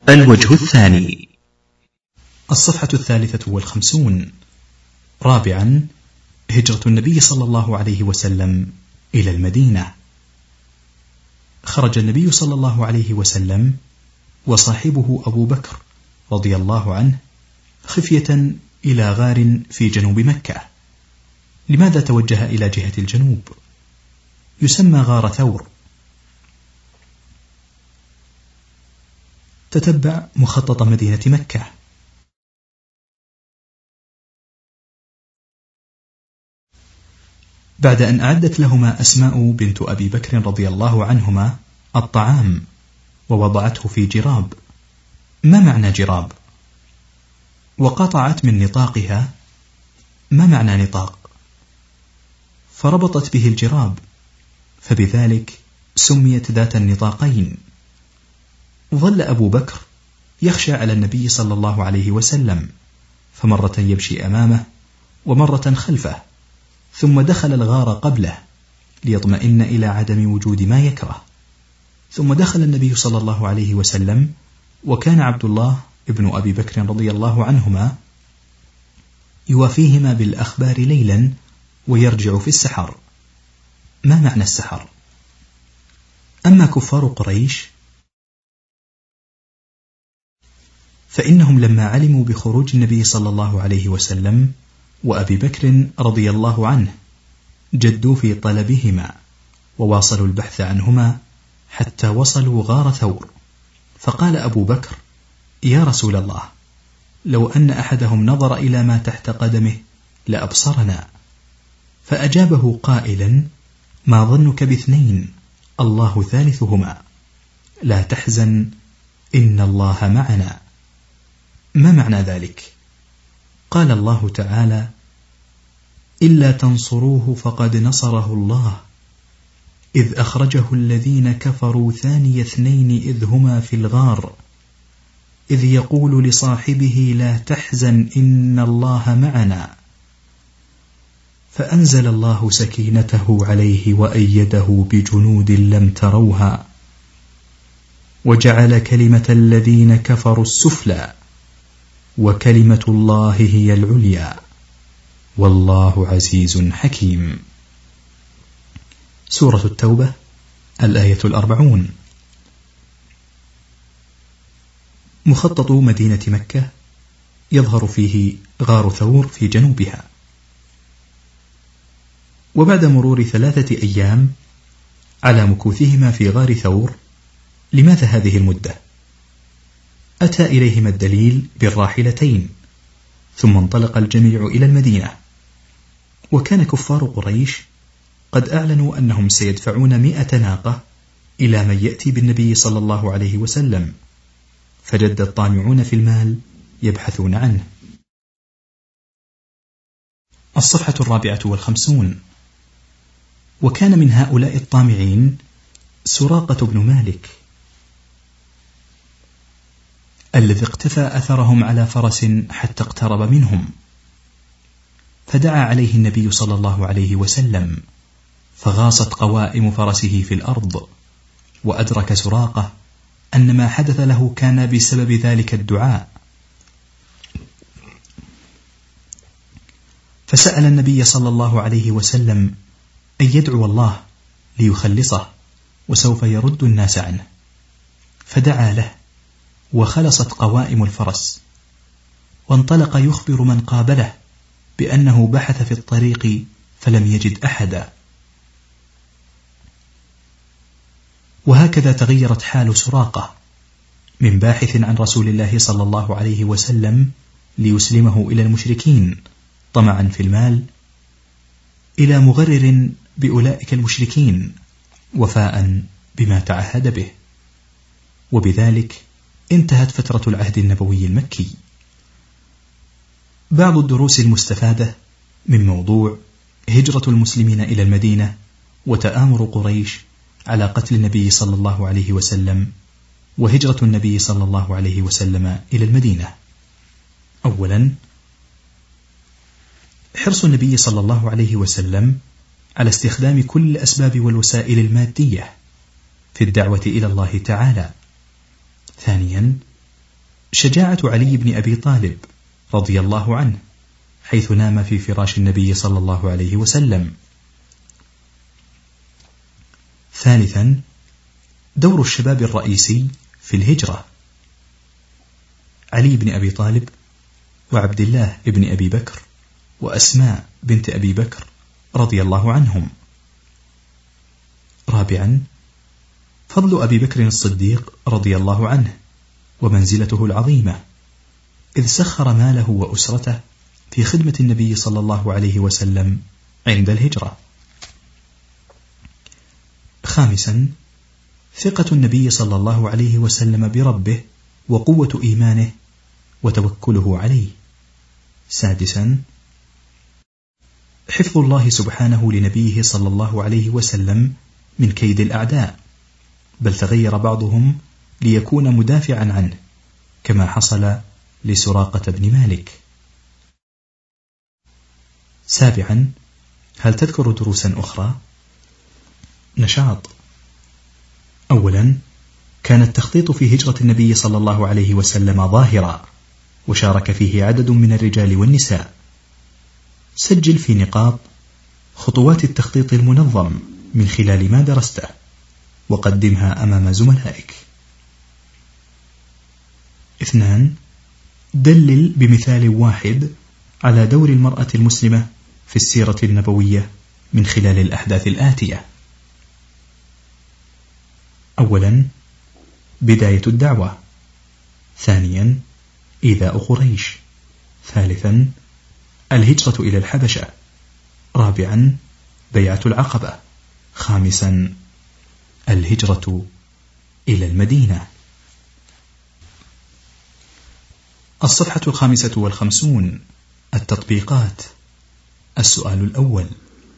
الوجه الثاني. الصفحة 53. رابعا، هجرة النبي صلى الله عليه وسلم إلى المدينة. خرج النبي صلى الله عليه وسلم وصاحبه أبو بكر رضي الله عنه خفية إلى غار في جنوب مكة. لماذا توجه إلى جهة الجنوب؟ يسمى غار ثور. تتبع مخطط مدينة مكة. بعد أن أعدت لهما أسماء بنت أبي بكر رضي الله عنهما الطعام ووضعته في جراب. ما معنى جراب؟ وقطعت من نطاقها. ما معنى نطاق؟ فربطت به الجراب، فبذلك سميت ذات النطاقين. ظل أبو بكر يخشى على النبي صلى الله عليه وسلم، فمرة يمشي أمامه ومرة خلفه، ثم دخل الغار قبله ليطمئن إلى عدم وجود ما يكره. ثم دخل النبي صلى الله عليه وسلم، وكان عبد الله ابن أبي بكر رضي الله عنهما يوافيهما بالأخبار ليلا ويرجع في السحر. ما معنى السحر؟ أما كفار قريش فإنهم لما علموا بخروج النبي صلى الله عليه وسلم وأبي بكر رضي الله عنه جدوا في طلبهما وواصلوا البحث عنهما حتى وصلوا غار ثور. فقال أبو بكر: يا رسول الله، لو أن أحدهم نظر إلى ما تحت قدمه لأبصرنا. فأجابه قائلا: ما ظنك باثنين الله ثالثهما، لا تحزن إن الله معنا. ما معنى ذلك؟ قال الله تعالى: إلا تنصروه فقد نصره الله إذ أخرجه الذين كفروا ثاني اثنين إذ هما في الغار إذ يقول لصاحبه لا تحزن إن الله معنا. فأنزل الله سكينته عليه وأيده بجنود لم تروها وجعل كلمة الذين كفروا السفلى وكلمة الله هي العليا والله عزيز حكيم. سورة التوبة، الآية 40. مخطط مدينة مكة يظهر فيه غار ثور في جنوبها. وبعد مرور 3 أيام على مكوثهما في غار ثور، لماذا هذه المدة؟ أتى إليهما الدليل بالراحلتين، ثم انطلق الجميع إلى المدينة. وكان كفار قريش قد أعلنوا أنهم سيدفعون 100 ناقة إلى من يأتي بالنبي صلى الله عليه وسلم، فجد الطامعون في المال يبحثون عنه. الصفحة 54. وكان من هؤلاء الطامعين سراقة بن مالك الذي اقتفى أثرهم على فرس حتى اقترب منهم، فدعا عليه النبي صلى الله عليه وسلم، فغاصت قوائم فرسه في الأرض، وأدرك سراقة أن ما حدث له كان بسبب ذلك الدعاء، فسأل النبي صلى الله عليه وسلم أن يدعو الله ليخلصه وسوف يرد الناس عنه، فدعا له وخلصت قوائم الفرس، وانطلق يخبر من قابله بأنه بحث في الطريق فلم يجد أحدا. وهكذا تغيرت حال سراقة من باحث عن رسول الله صلى الله عليه وسلم ليسلمه إلى المشركين طمعا في المال، إلى مغرر بأولئك المشركين وفاء بما تعهد به. وبذلك انتهت فترة العهد النبوي المكي. بعض الدروس المستفادة من موضوع هجرة المسلمين إلى المدينة وتآمر قريش على قتل النبي صلى الله عليه وسلم وهجرة النبي صلى الله عليه وسلم إلى المدينة. أولا، حرص النبي صلى الله عليه وسلم على استخدام كل الأسباب والوسائل المادية في الدعوة إلى الله تعالى. ثانيا، شجاعة علي بن أبي طالب رضي الله عنه حيث نام في فراش النبي صلى الله عليه وسلم. ثالثا، دور الشباب الرئيسي في الهجرة. علي بن أبي طالب وعبد الله بن أبي بكر وأسماء بنت أبي بكر رضي الله عنهم. رابعا، فضل أبي بكر الصديق رضي الله عنه ومنزلته العظيمة، إذ سخر ماله وأسرته في خدمة النبي صلى الله عليه وسلم عند الهجرة. خامسا، ثقة النبي صلى الله عليه وسلم بربه وقوة إيمانه وتوكله عليه. سادسا، حفظ الله سبحانه لنبيه صلى الله عليه وسلم من كيد الأعداء، بل تغير بعضهم ليكون مدافعا عنه كما حصل لسراقة بن مالك. سابعا، هل تذكر دروسا أخرى؟ نشاط. أولا، كان التخطيط في هجرة النبي صلى الله عليه وسلم ظاهرا، وشارك فيه عدد من الرجال والنساء. سجل في نقاط خطوات التخطيط المنظم من خلال ما درسته، وقدمها أمام زملائك. 2. دلل بمثال واحد على دور المرأة المسلمة في السيرة النبوية من خلال الأحداث الآتية. أولا، بداية الدعوة. ثانيا، إيذاء قريش. ثالثا، الهجرة إلى الحبشة. رابعا، بيعة العقبة. خامسا، الهجرة إلى المدينة. الصفحة 55. التطبيقات. السؤال الأول: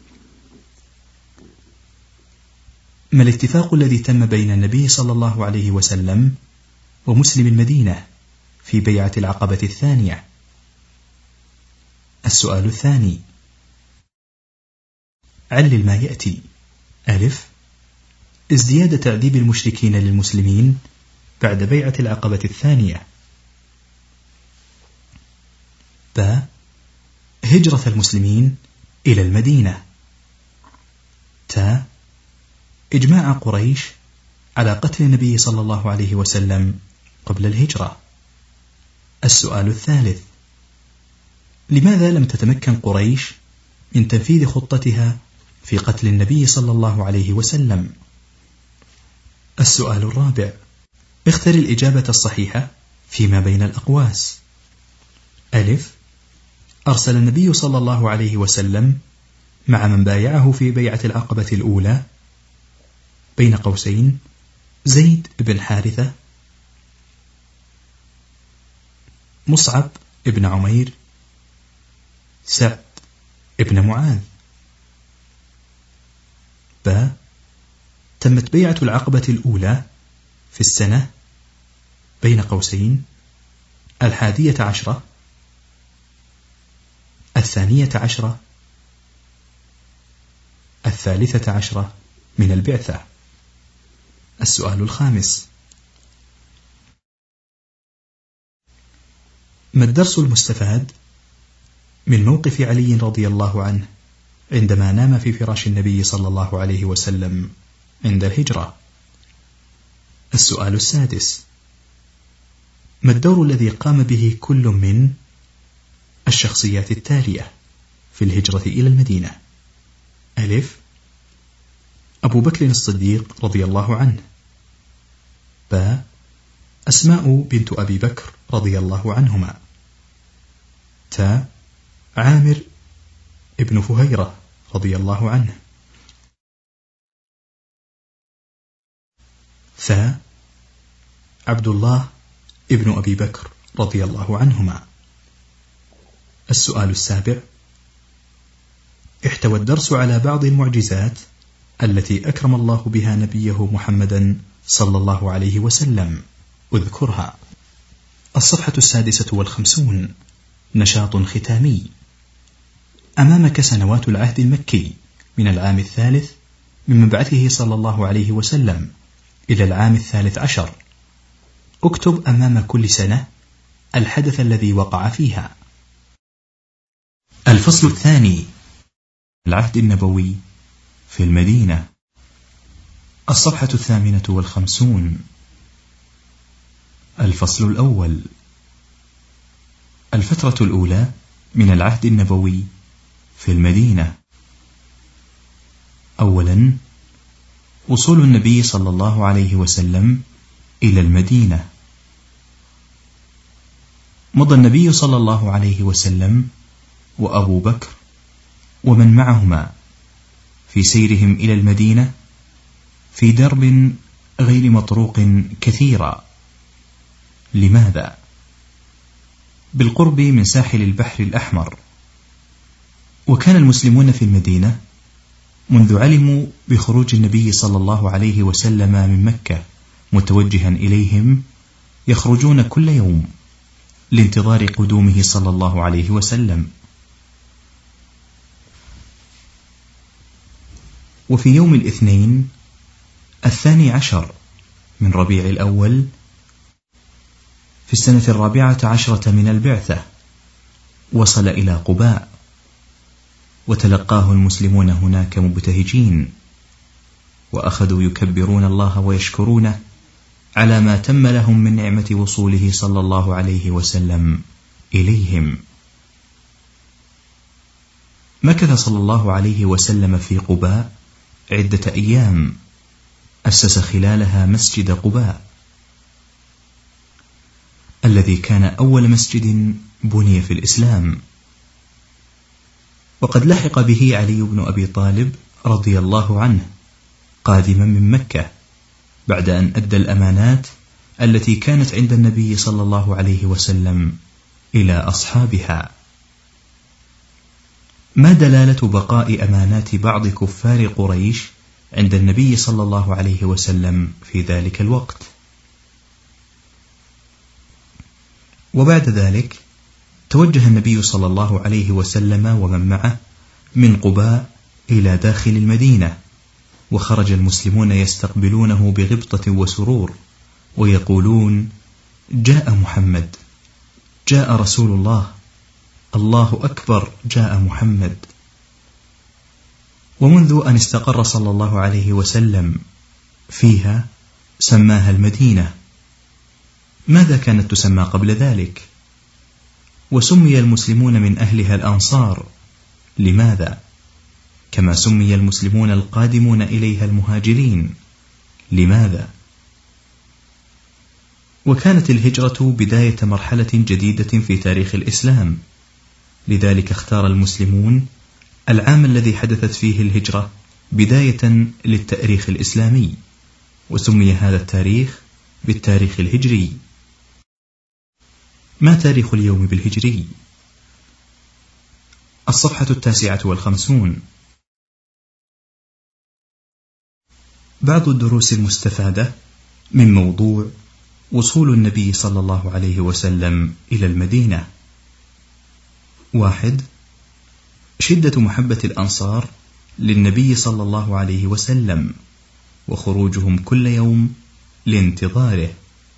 ما الاتفاق الذي تم بين النبي صلى الله عليه وسلم ومسلم المدينة في بيعة العقبة الثانية؟ السؤال الثاني: علل ما يأتي. ألف: ازدياد تعذيب المشركين للمسلمين بعد بيعة العقبة الثانية. ب: هجرة المسلمين إلى المدينة. ت: إجماع قريش على قتل النبي صلى الله عليه وسلم قبل الهجرة. السؤال الثالث: لماذا لم تتمكن قريش من تنفيذ خطتها في قتل النبي صلى الله عليه وسلم؟ السؤال الرابع: اختر الإجابة الصحيحة فيما بين الأقواس. ألف: أرسل النبي صلى الله عليه وسلم مع من بايعه في بيعة العقبة الأولى بين قوسين زيد بن حارثة، مصعب بن عمير، سعد بن معاذ. ب: تمت بيعة العقبة الأولى في السنة بين قوسين 11، 12، 13 من البعثة. السؤال الخامس: ما الدرس المستفاد من موقف علي رضي الله عنه عندما نام في فراش النبي صلى الله عليه وسلم عند الهجرة؟ السؤال السادس: ما الدور الذي قام به كل من الشخصيات التالية في الهجرة إلى المدينة؟ ألف: أبو بكر الصديق رضي الله عنه. ب: أسماء بنت أبي بكر رضي الله عنهما. ت: عامر ابن فهيرة رضي الله عنه. ث: عبد الله ابن أبي بكر رضي الله عنهما. السؤال السابع: احتوى الدرس على بعض المعجزات التي أكرم الله بها نبيه محمدا صلى الله عليه وسلم، اذكرها. الصفحة 56. نشاط ختامي. أمامك سنوات العهد المكي من العام 3 من مبعثه صلى الله عليه وسلم إلى العام 13. اكتب أمام كل سنة الحدث الذي وقع فيها. الفصل الثاني: العهد النبوي في المدينة. الصفحة 58. الفصل الأول: الفترة الأولى من العهد النبوي في المدينة. أولا: وصول النبي صلى الله عليه وسلم إلى المدينة. مضى النبي صلى الله عليه وسلم وأبو بكر ومن معهما في سيرهم إلى المدينة في درب غير مطروق كثيرا. لماذا؟ بالقرب من ساحل البحر الأحمر، وكان المسلمون في المدينة منذ علموا بخروج النبي صلى الله عليه وسلم من مكة متوجها إليهم يخرجون كل يوم لانتظار قدومه صلى الله عليه وسلم. وفي يوم الاثنين 12 من ربيع الأول في السنة 14 من البعثة وصل إلى قباء، وتلقاه المسلمون هناك مبتهجين، وأخذوا يكبرون الله ويشكرونه على ما تم لهم من نعمة وصوله صلى الله عليه وسلم إليهم. مكث صلى الله عليه وسلم في قباء عدة أيام، أسس خلالها مسجد قباء الذي كان أول مسجد بني في الإسلام. وقد لحق به علي بن أبي طالب رضي الله عنه قادما من مكة بعد أن أدى الأمانات التي كانت عند النبي صلى الله عليه وسلم إلى أصحابها. ما دلالة بقاء أمانات بعض كفار قريش عند النبي صلى الله عليه وسلم في ذلك الوقت؟ وبعد ذلك توجه النبي صلى الله عليه وسلم ومن معه من قباء إلى داخل المدينة، وخرج المسلمون يستقبلونه بغبطة وسرور ويقولون: جاء محمد، جاء رسول الله، الله أكبر، جاء محمد. ومنذ أن استقر صلى الله عليه وسلم فيها سماها المدينة. ماذا كانت تسمى قبل ذلك؟ وسمي المسلمون من أهلها الأنصار. لماذا؟ كما سمي المسلمون القادمون إليها المهاجرين. لماذا؟ وكانت الهجرة بداية مرحلة جديدة في تاريخ الإسلام، لذلك اختار المسلمون العام الذي حدثت فيه الهجرة بداية للتاريخ الإسلامي، وسمي هذا التاريخ بالتاريخ الهجري. ما تاريخ اليوم بالهجري؟ الصفحة 59. بعض الدروس المستفادة من موضوع وصول النبي صلى الله عليه وسلم إلى المدينة. 1. شدة محبة الأنصار للنبي صلى الله عليه وسلم وخروجهم كل يوم لانتظاره.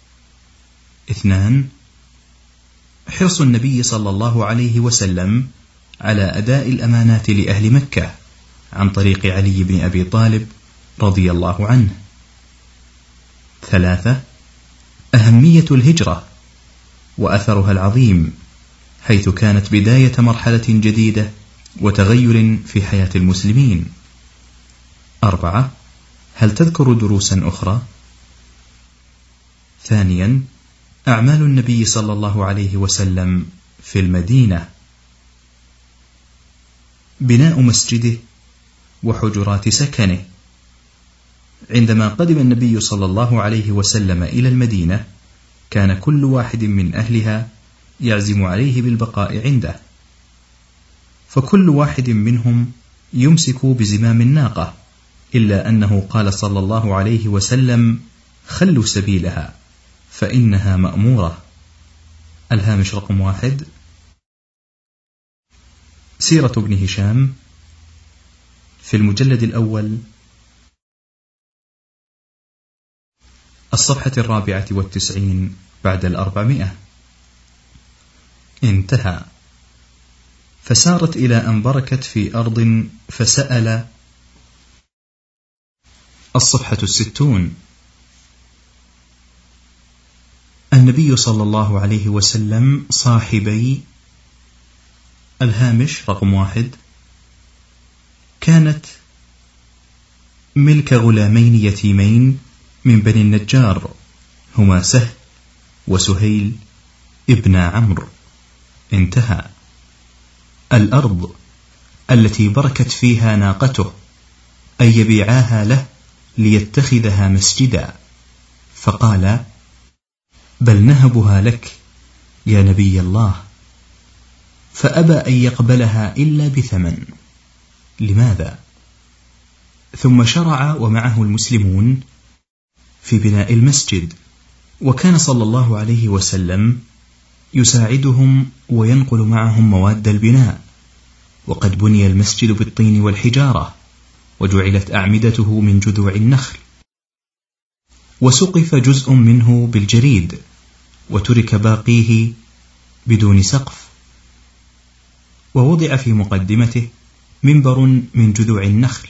2. حرص النبي صلى الله عليه وسلم على أداء الأمانات لأهل مكة عن طريق علي بن أبي طالب رضي الله عنه. 3. أهمية الهجرة وأثرها العظيم، حيث كانت بداية مرحلة جديدة وتغير في حياة المسلمين. 4. هل تذكر دروسا أخرى؟ 2. أعمال النبي صلى الله عليه وسلم في المدينة: بناء مسجده وحجرات سكنه. عندما قدم النبي صلى الله عليه وسلم إلى المدينة كان كل واحد من أهلها يعزم عليه بالبقاء عنده، فكل واحد منهم يمسك بزمام الناقة، إلا أنه قال صلى الله عليه وسلم: خلوا سبيلها فإنها مأمورة. الهامش رقم 1. سيرة ابن هشام في المجلد الأول، الصفحة 94 بعد 400. انتهى. فسارت إلى أن بركت في أرض فسأل. الصفحة 60. النبي صلى الله عليه وسلم صاحبي الهامش رقم 1 كانت ملك غلامين يتيمين من بني النجار، هما سهل وسهيل ابن عمرو. انتهى. الأرض التي بركت فيها ناقته أن يبيعاها له ليتخذها مسجدا، فقال: بل نهبها لك يا نبي الله، فأبى أن يقبلها إلا بثمن. لماذا؟ ثم شرع ومعه المسلمون في بناء المسجد، وكان صلى الله عليه وسلم يساعدهم وينقل معهم مواد البناء، وقد بني المسجد بالطين والحجارة، وجعلت أعمدته من جذوع النخل، وسقف جزء منه بالجريد، وترك باقيه بدون سقف، ووضع في مقدمته منبر من جذوع النخل.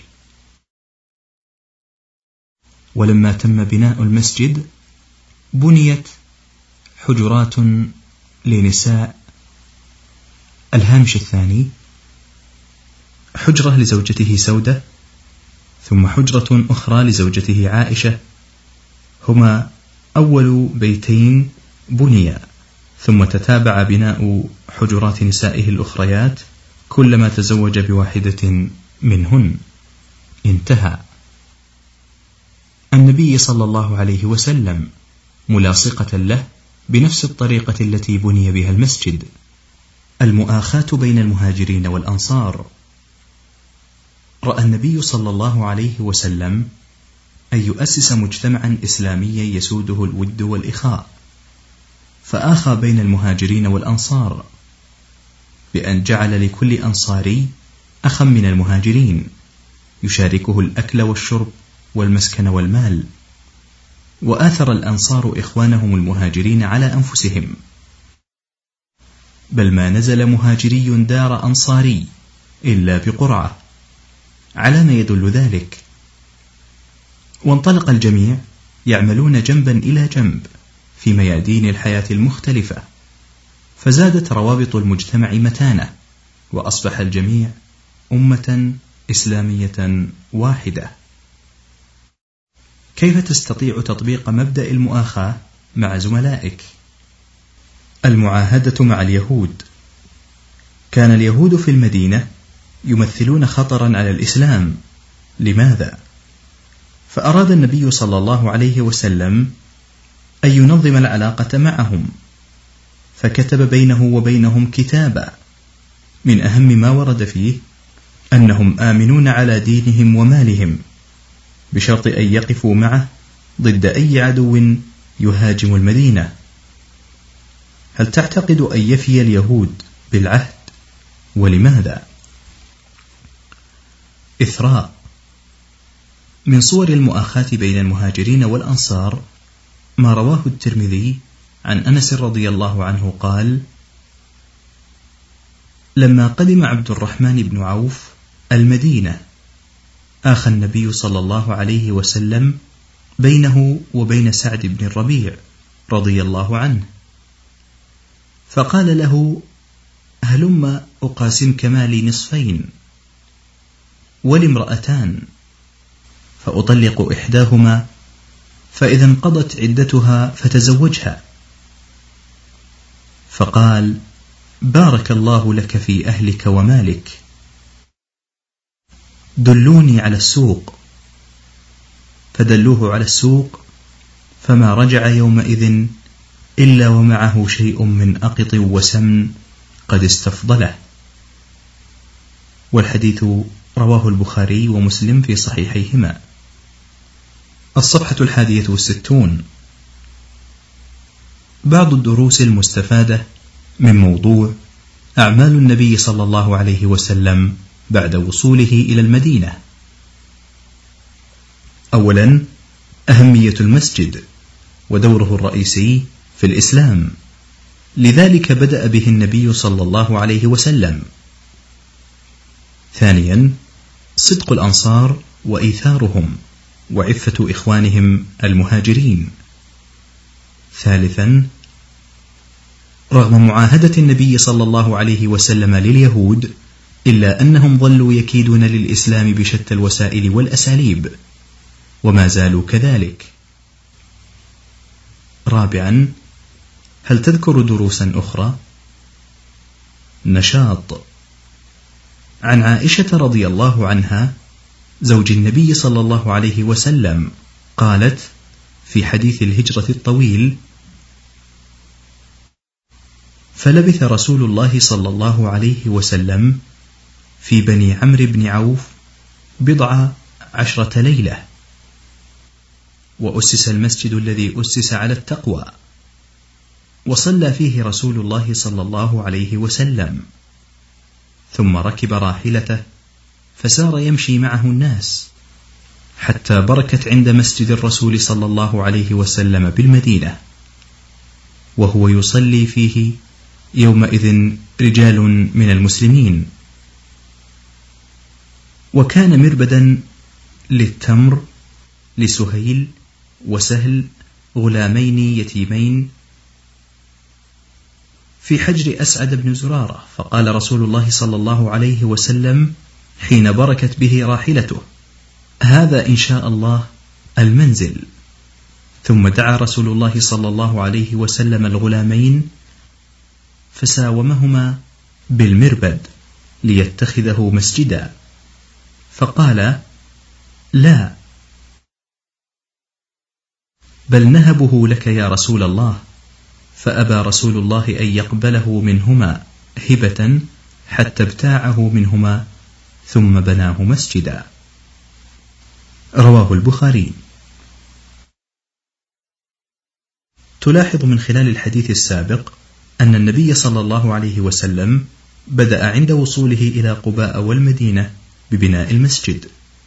ولما تم بناء المسجد بنيت حجرات لنساء. الهامش 2 حجرة لزوجته سودة، ثم حجرة أخرى لزوجته عائشة، هما أول بيتين بنيا، ثم تتابع بناء حجرات نسائه الأخريات كلما تزوج بواحدة منهن. انتهى. النبي صلى الله عليه وسلم ملاصقة له بنفس الطريقة التي بني بها المسجد، المؤاخاة بين المهاجرين والأنصار. رأى النبي صلى الله عليه وسلم أن يؤسس مجتمعا إسلاميا يسوده الود والإخاء، فآخى بين المهاجرين والأنصار بأن جعل لكل أنصاري أخا من المهاجرين يشاركه الأكل والشرب والمسكن والمال، وآثر الأنصار إخوانهم المهاجرين على أنفسهم، بل ما نزل مهاجري دار أنصاري إلا بقرعة، على ما يدل ذلك. وانطلق الجميع يعملون جنبا إلى جنب في ميادين الحياة المختلفة، فزادت روابط المجتمع متانة، وأصبح الجميع أمة إسلامية واحدة. كيف تستطيع تطبيق مبدأ المؤاخاة مع زملائك؟ المعاهدة مع اليهود. كان اليهود في المدينة يمثلون خطرا على الإسلام. لماذا؟ فأراد النبي صلى الله عليه وسلم أن ينظم العلاقة معهم، فكتب بينه وبينهم كتابا من أهم ما ورد فيه أنهم آمنون على دينهم ومالهم، بشرط أن يقفوا معه ضد أي عدو يهاجم المدينة. هل تعتقد أن يفي اليهود بالعهد؟ ولماذا؟ إثراء. من صور المؤاخاة بين المهاجرين والأنصار ما رواه الترمذي عن أنس رضي الله عنه قال: لما قدم عبد الرحمن بن عوف المدينة آخى النبي صلى الله عليه وسلم بينه وبين سعد بن الربيع رضي الله عنه، فقال له: هلم أقاسمك مالي نصفين، ولي امرأتان، فأطلق إحداهما، فإذا انقضت عدتها فتزوجها. فقال: بارك الله لك في أهلك ومالك، دلوني على السوق. فدلوه على السوق، فما رجع يومئذ إلا ومعه شيء من أقط وسمن قد استفضله. والحديث رواه البخاري ومسلم في صحيحيهما. الصفحة 61. بعض الدروس المستفادة من موضوع أعمال النبي صلى الله عليه وسلم بعد وصوله إلى المدينة. أولا، أهمية المسجد ودوره الرئيسي في الإسلام، لذلك بدأ به النبي صلى الله عليه وسلم. ثانيا، صدق الأنصار وإيثارهم وعفة إخوانهم المهاجرين. ثالثا، رغم معاهدة النبي صلى الله عليه وسلم لليهود، إلا أنهم ظلوا يكيدون للإسلام بشتى الوسائل والأساليب، وما زالوا كذلك. رابعا، هل تذكر دروسا أخرى؟ نشاط. عن عائشة رضي الله عنها زوج النبي صلى الله عليه وسلم قالت في حديث الهجرة الطويل: فلبث رسول الله صلى الله عليه وسلم في بني عمرو بن عوف 10 ليلة، وأسس المسجد الذي أسس على التقوى، وصلى فيه رسول الله صلى الله عليه وسلم، ثم ركب راحلته فسار يمشي معه الناس حتى بركت عند مسجد الرسول صلى الله عليه وسلم بالمدينة، وهو يصلي فيه يومئذ رجال من المسلمين. وكان مربدا للتمر لسهيل وسهل غلامين يتيمين في حجر أسعد بن زرارة، فقال رسول الله صلى الله عليه وسلم حين بركت به راحلته: هذا إن شاء الله المنزل. ثم دعا رسول الله صلى الله عليه وسلم الغلامين فساومهما بالمربد ليتخذه مسجدا، فقال: لا، بل نهبه لك يا رسول الله. فأبى رسول الله أن يقبله منهما هبة حتى ابتاعه منهما ثم بناه مسجدا. رواه البخاري. تلاحظ من خلال الحديث السابق أن النبي صلى الله عليه وسلم بدأ عند وصوله إلى قباء والمدينة ببناء المسجد.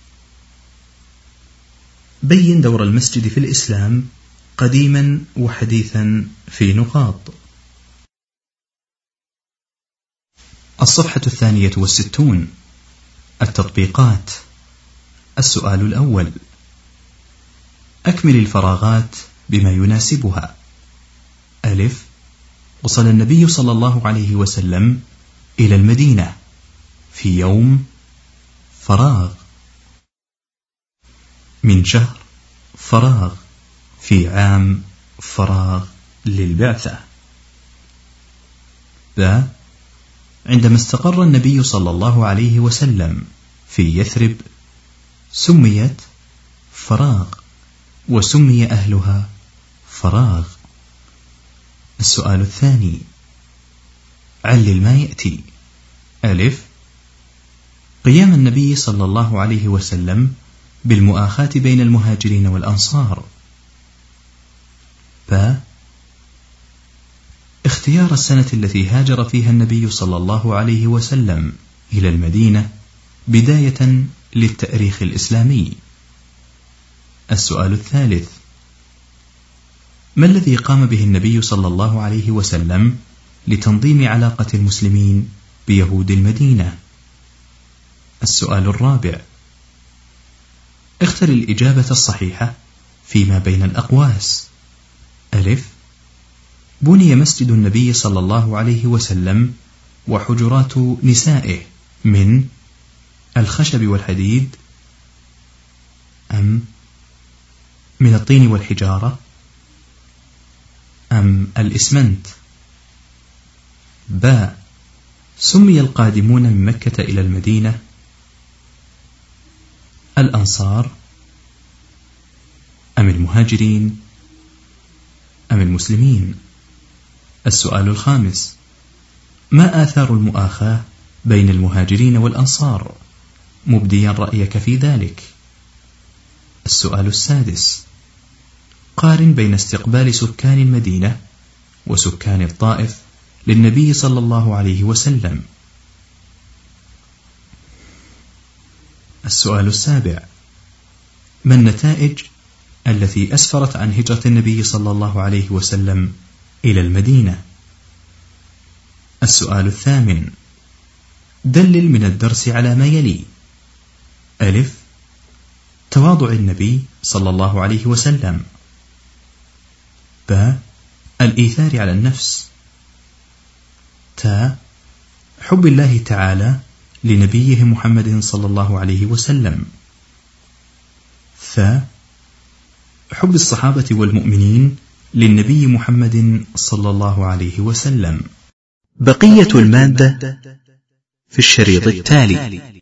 بين دور المسجد في الإسلام قديما وحديثا في نقاط. الصفحة 62. التطبيقات. السؤال الأول: أكمل الفراغات بما يناسبها. ألف: وصل النبي صلى الله عليه وسلم إلى المدينة في يوم فراغ، من شهر فراغ، في عام فراغ للبعثة. ب: عندما استقر النبي صلى الله عليه وسلم في يثرب سميت فراغ، وسمي أهلها فراغ. السؤال الثاني: علل ما يأتي. ألف: قيام النبي صلى الله عليه وسلم بالمؤاخاة بين المهاجرين والأنصار. ب: اختيار السنة التي هاجر فيها النبي صلى الله عليه وسلم إلى المدينة بداية للتأريخ الإسلامي. السؤال الثالث: ما الذي قام به النبي صلى الله عليه وسلم لتنظيم علاقة المسلمين بيهود المدينة؟ السؤال الرابع: اختر الإجابة الصحيحة فيما بين الأقواس. ألف: بني مسجد النبي صلى الله عليه وسلم وحجرات نسائه من الخشب والحديد أم من الطين والحجارة أم الإسمنت؟ باء: سمي القادمون من مكة إلى المدينة الأنصار أم المهاجرين أم المسلمين؟ السؤال الخامس: ما آثار المؤاخاة بين المهاجرين والأنصار، مبديا رأيك في ذلك؟ السؤال السادس: قارن بين استقبال سكان المدينة وسكان الطائف للنبي صلى الله عليه وسلم. السؤال السابع: ما النتائج التي أسفرت عن هجرة النبي صلى الله عليه وسلم إلى المدينة؟ السؤال الثامن: دلل من الدرس على ما يلي: ألف: تواضع النبي صلى الله عليه وسلم. ب: الإيثار على النفس. ت: حب الله تعالى لنبيه محمد صلى الله عليه وسلم. ث: حب الصحابة والمؤمنين للنبي محمد صلى الله عليه وسلم. بقية المادة في الشريط التالي.